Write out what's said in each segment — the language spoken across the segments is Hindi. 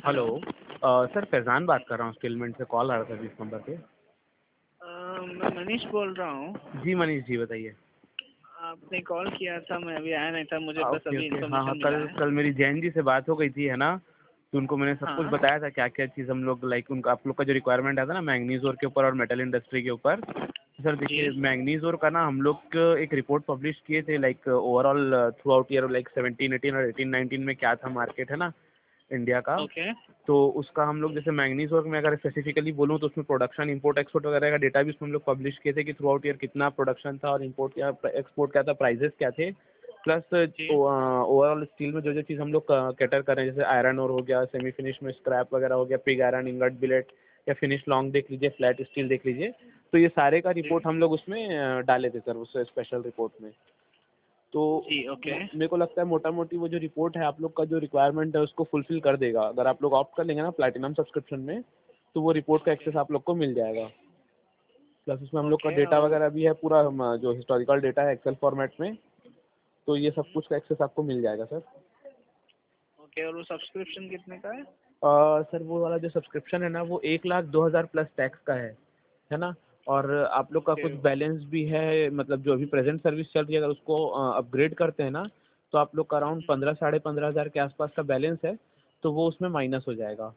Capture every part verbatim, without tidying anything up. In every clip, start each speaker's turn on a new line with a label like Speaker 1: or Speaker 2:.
Speaker 1: हेलो। अ, सर फैज़ान बात कर रहा हूँ, स्किलमेंट से कॉल आ रहा था इस नंबर पे।
Speaker 2: अ, मैं मनीष बोल रहा हूँ।
Speaker 1: जी मनीष जी बताइए।
Speaker 2: आपने कॉल किया था, मैं अभी आया नहीं था, मुझे
Speaker 1: हाँ,
Speaker 2: बस
Speaker 1: ओके
Speaker 2: अभी
Speaker 1: ओके। हाँ हाँ,
Speaker 2: इन्फॉर्मेशन मिला
Speaker 1: कल
Speaker 2: है।
Speaker 1: कल मेरी जैन जी से बात हो गई थी, है ना। तो उनको मैंने सब कुछ
Speaker 2: हाँ।
Speaker 1: बताया था क्या क्या चीज़ हम लोग लाइक उनका आप लोग का जो रिक्वायरमेंट आया था ना मैंगनीज ओर के ऊपर और मेटल इंडस्ट्री के ऊपर। सर
Speaker 2: जी।
Speaker 1: देखिए मैंगनीज ओर का ना हम लोग एक रिपोर्ट पब्लिश किए थे like overall throughout year like seventeen eighteen और एटीन नाइनटीन में क्या था मार्केट, है ना, इंडिया का।
Speaker 2: ओके।
Speaker 1: तो उसका हम लोग जैसे मैंगनीज और में अगर स्पेसिफिकली बोलूँ तो उसमें प्रोडक्शन इंपोर्ट एक्सपोर्ट वगैरह का डेटा भी उसमें हम लोग पब्लिश किए थे कि थ्रू आउट ईयर कितना प्रोडक्शन था और इंपोर्ट क्या एक्सपोर्ट क्या था, प्राइजेस क्या थे, प्लस
Speaker 2: जी।
Speaker 1: ओवरऑल स्टील में जो जो चीज़ हम लोग कैटर कर रहे हैं जैसे आयरन और हो गया, सेमी फिनिश में स्क्रैप वगैरह हो गया, पिग आयरन, इंगट, बिलेट या फिनिश लॉन्ग देख लीजिए, फ्लैट स्टील देख लीजिए। तो ये सारे का
Speaker 2: जी।
Speaker 1: रिपोर्ट हम लोग उसमें अ, डाले थे सर, उस स्पेशल रिपोर्ट में। तो
Speaker 2: जी। ओके।
Speaker 1: मेरे को लगता है मोटा मोटी वो जो रिपोर्ट है आप लोग का जो रिक्वायरमेंट है उसको फुलफिल कर देगा। अगर आप लोग ऑप्ट कर लेंगे ना प्लैटिनम सब्सक्रिप्शन में तो वो रिपोर्ट का
Speaker 2: ओके।
Speaker 1: एक्सेस आप लोग को मिल जाएगा। प्लस उसमें हम लोग का
Speaker 2: ओके।
Speaker 1: डेटा
Speaker 2: और
Speaker 1: वगैरह भी है पूरा, हम, जो हिस्टोरिकल डेटा है एक्सेल फॉर्मेट में। तो ये सब कुछ का एक्सेस आपको मिल जाएगा सर।
Speaker 2: ओके, और वो सब्सक्रिप्शन कितने का है?
Speaker 1: अ, सर वो वाला जो सब्सक्रिप्शन है ना वो एक लाख दो हज़ार प्लस टैक्स का है है ना। और आप लोग का
Speaker 2: ओके।
Speaker 1: कुछ बैलेंस भी है, मतलब जो अभी प्रेजेंट सर्विस चल रही है अगर उसको अपग्रेड करते हैं ना तो आप लोग का अराउंड पंद्रह साढ़े पंद्रह हज़ार के आसपास का बैलेंस है, तो वो उसमें माइनस हो जाएगा,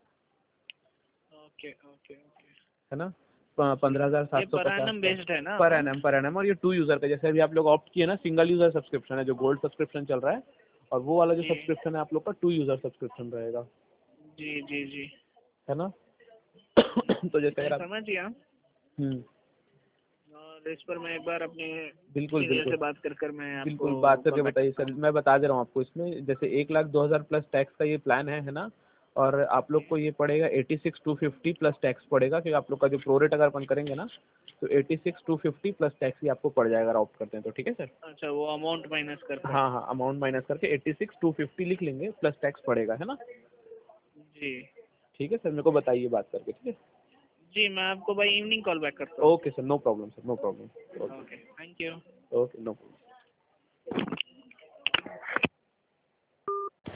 Speaker 2: ओके। ओके। ओके।
Speaker 1: है ना। पंद्रह हज़ार
Speaker 2: ये
Speaker 1: सात सौ
Speaker 2: पर
Speaker 1: पचास
Speaker 2: एनम
Speaker 1: का
Speaker 2: बेस्ड है ना
Speaker 1: पर
Speaker 2: अमाउंट?
Speaker 1: एनम पर एनम और ये टू यूज़र का जैसे अभी आप लोग ऑप्ट किए ना सिंगल यूज़र सब्सक्रिप्शन है जो गोल्ड सब्सक्रिप्शन चल रहा है, और वो वाला जो
Speaker 2: जी।
Speaker 1: सब्सक्रिप्शन है आप लोग का टू यूज़र सब्सक्रिप्शन रहेगा,
Speaker 2: जी। जी। जी।
Speaker 1: है ना। तो जैसे
Speaker 2: मैं
Speaker 1: अगर आप
Speaker 2: समझ गया।
Speaker 1: हम्म
Speaker 2: और इस पर मैं एक बार अपने
Speaker 1: बिल्कुल
Speaker 2: सीनियर
Speaker 1: बिल्कुल
Speaker 2: से बात कर कर मैं आपको
Speaker 1: बिल्कुल बात
Speaker 2: कॉल
Speaker 1: करके
Speaker 2: बैक
Speaker 1: बताइए
Speaker 2: करता
Speaker 1: सर,
Speaker 2: हूँ।
Speaker 1: मैं बता दे रहा हूँ आपको इसमें जैसे एक लाख दो हज़ार प्लस टैक्स का ये प्लान है है ना। और आप लोग को ये पड़ेगा eighty six two fifty plus tax पड़ेगा, क्योंकि आप लोग का जो प्रो रेट अगर अपन करेंगे ना तो eighty six two fifty plus tax ही आपको पड़ जाएगा अगर ऑप्ट करते हैं तो, ठीक है सर।
Speaker 2: अच्छा, वो अमाउंट माइनस करकर।
Speaker 1: हाँ हाँ, अमाउंट माइनस करके एट्टी सिक्स टू फिफ्टी लिख लेंगे प्लस टैक्स पड़ेगा, है ना।
Speaker 2: जी।
Speaker 1: ठीक है सर, मेरे को बताइए बात करके, ठीक है।
Speaker 2: जी, मैं आपको बाय इवनिंग कॉल बैक करता हूँ।
Speaker 1: Okay sir, no problem sir, no problem. Okay
Speaker 2: okay, thank you.
Speaker 1: Okay, no problem.